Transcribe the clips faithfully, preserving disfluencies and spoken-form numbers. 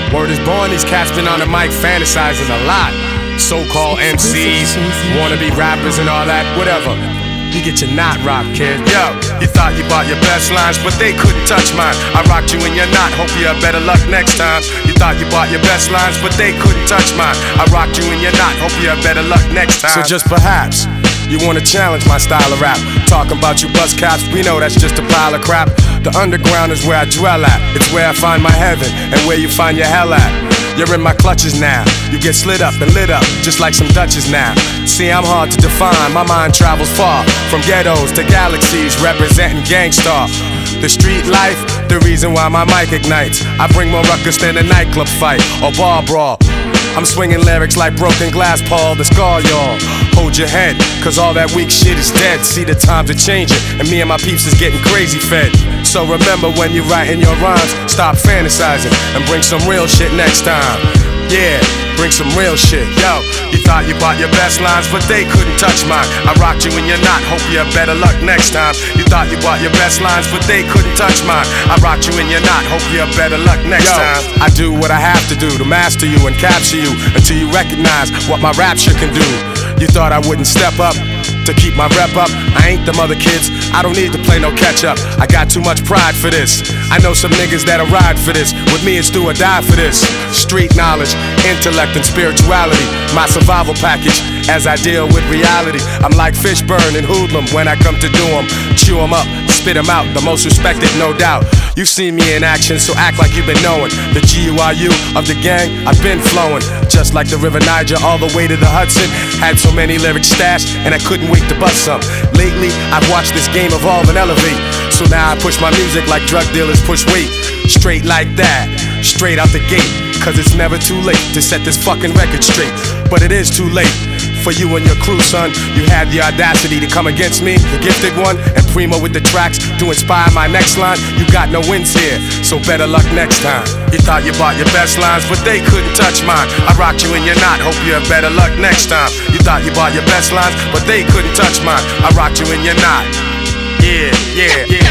Word is born, these cats been on the mic fantasizing a lot. So-called M Cs, wannabe rappers and all that, whatever. You get your knot rocked, kid. Yo, you thought you bought your best lines, but they couldn't touch mine. I rocked you in your knot, hope you have better luck next time. You thought you bought your best lines, but they couldn't touch mine. I rocked you in your knot, hope you have better luck next time. So just perhaps you wanna challenge my style of rap. Talking about you buzz cops, we know that's just a pile of crap. The underground is where I dwell at. It's where I find my heaven and where you find your hell at. You're in my clutches now. You get slid up and lit up, just like some Dutches now. See, I'm hard to define, my mind travels far. From ghettos to galaxies, representing Gangstar. The street life, the reason why my mic ignites. I bring more ruckus than a nightclub fight or bar brawl. I'm swinging lyrics like broken glass, Paul, the scar, y'all. Hold your head, cause all that weak shit is dead. See, the times are changing, and me and my peeps is getting crazy fed. So remember when you writing your rhymes, stop fantasizing and bring some real shit next time. Yeah, bring some real shit. Yo, you thought you bought your best lines, but they couldn't touch mine. I rocked you in your knot, hope you have better luck next time. You thought you bought your best lines, but they couldn't touch mine. I rocked you in your knot, hope you have better luck next Yo, time. I do what I have to do to master you and capture you until you recognize what my rapture can do. You thought I wouldn't step up to keep my rep up? I ain't them other kids, I don't need to play no catch up. I got too much pride for this. I know some niggas that'll ride for this. With me it's do or die for this. Street knowledge, intellect and spirituality, my survival package as I deal with reality. I'm like Fishburne and Hoodlum when I come to do them. Chew them up, spit them out, the most respected no doubt. You've seen me in action, so act like you've been knowing. The G U I U of the gang, I've been flowing. Just like the River Niger all the way to the Hudson. Had so many lyrics stashed and I couldn't wait to bust some. Lately, I've watched this game evolve and elevate. So now I push my music like drug dealers push weight. Straight like that, straight out the gate. Cause it's never too late to set this fucking record straight. But it is too late for you and your crew, son. You had the audacity to come against me, the gifted one, and Primo with the tracks to inspire my next line. You got no wins here, so better luck next time. You thought you bought your best lines, but they couldn't touch mine. I rocked you in your knot, hope you have better luck next time. You thought you bought your best lines, but they couldn't touch mine. I rocked you in your knot. Yeah, yeah, yeah.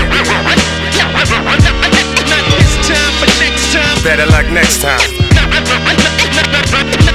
Not this time, but next time. Better luck next time.